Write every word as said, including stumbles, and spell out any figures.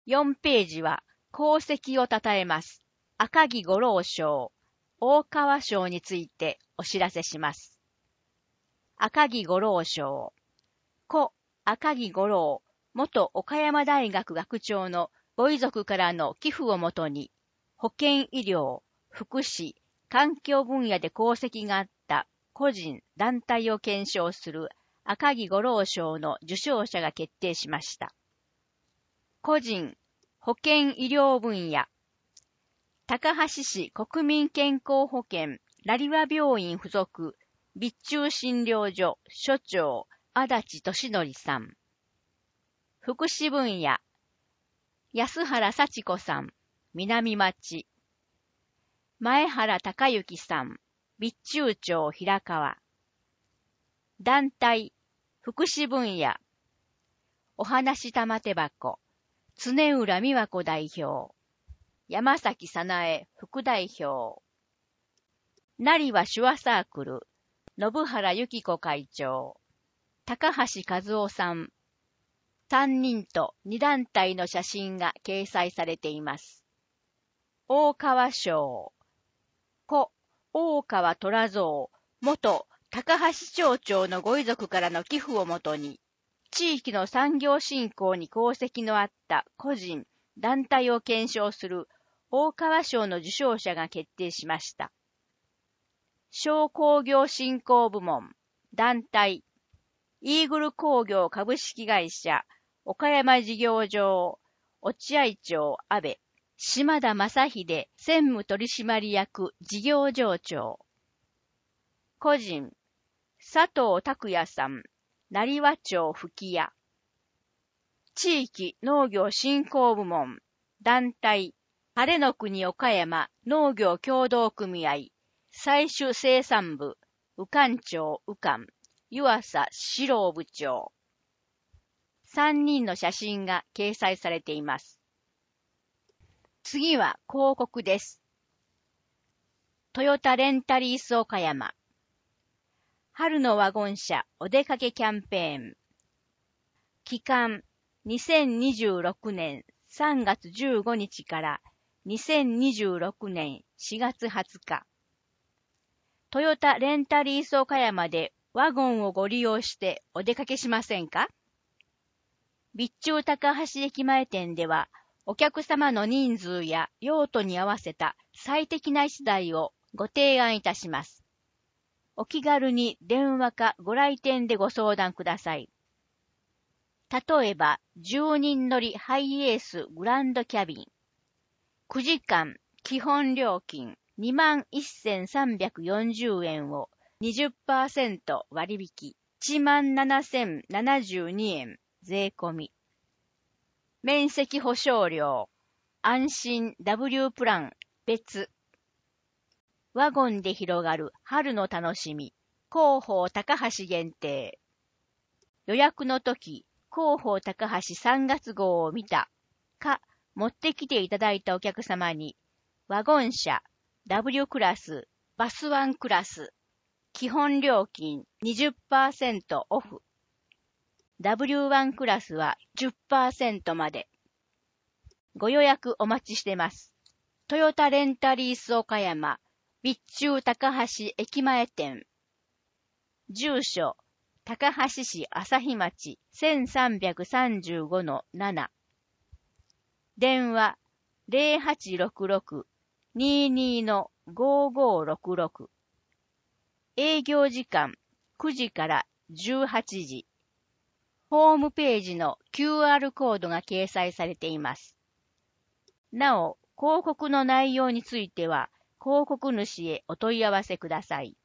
よんページは功績を称えます。赤木五郎賞、大川賞についてお知らせします。赤木五郎賞。故赤木五郎、元岡山大学学長のご遺族からの寄付をもとに、保健医療、福祉、環境分野で功績があった個人、団体を顕彰する赤木五郎賞の受賞者が決定しました。個人、保健医療分野。高橋市国民健康保険成和病院附属備中診療所所長足立俊則さん。福祉分野。安原幸子さん、南町。前原隆之さん、備中町平川。団体、福祉分野。お話玉手箱、常浦美和子代表。山崎早苗副代表。成和手話サークル、信原由紀子会長。高橋和夫さん。さんにんとに団体の写真が掲載されています。大川賞。故、大川虎蔵、元高橋町長のご遺族からの寄付をもとに、地域の産業振興に功績のあった個人、団体を顕彰する大川賞の受賞者が決定しました。小工業振興部門、団体、イーグル工業株式会社、岡山事業場、落合町安倍、島田正秀専務取締役事業場長。個人、佐藤拓也さん、成和町吹屋。地域農業振興部門、団体、晴れの国岡山農業協同組合、採取生産部、宇官町宇官、湯浅史郎部長。さんにんの写真が掲載されています。次は広告です。トヨタレンタリース岡山。春のワゴン車お出かけキャンペーン。期間にせんにじゅうろくねんさんがつじゅうごにちからにせんにじゅうろくねんしがつはつか。トヨタレンタリース岡山でワゴンをご利用してお出かけしませんか？備中高橋駅前店では、お客様の人数や用途に合わせた最適な一台をご提案いたします。お気軽に電話かご来店でご相談ください。例えば、じゅうにん乗りハイエースグランドキャビン。くじかん基本料金にまんせんさんびゃくよんじゅうえんを にじゅっパーセント 割引いちまんななせんななじゅうにえん税込み。面積保証料、安心 ダブリュー プラン別。ワゴンで広がる春の楽しみ、広報高橋限定。予約の時、広報高橋さんがつ号を見たか持ってきていただいたお客様に、ワゴン車、ダブリュー クラス、バスワンクラス、基本料金 にじゅっパーセント オフ。ダブリューワン クラスは じゅっパーセント まで。ご予約お待ちしてます。トヨタレンタリース岡山、備中高橋駅前店。住所、高橋市朝日町 せんさんびゃくさんじゅうごのなな。電話 ゼロはちろくろく にーにーのごーごーろくろく。営業時間くじからじゅうはちじ。ホームページの キューアール コードが掲載されています。なお、広告の内容については、広告主へお問い合わせください。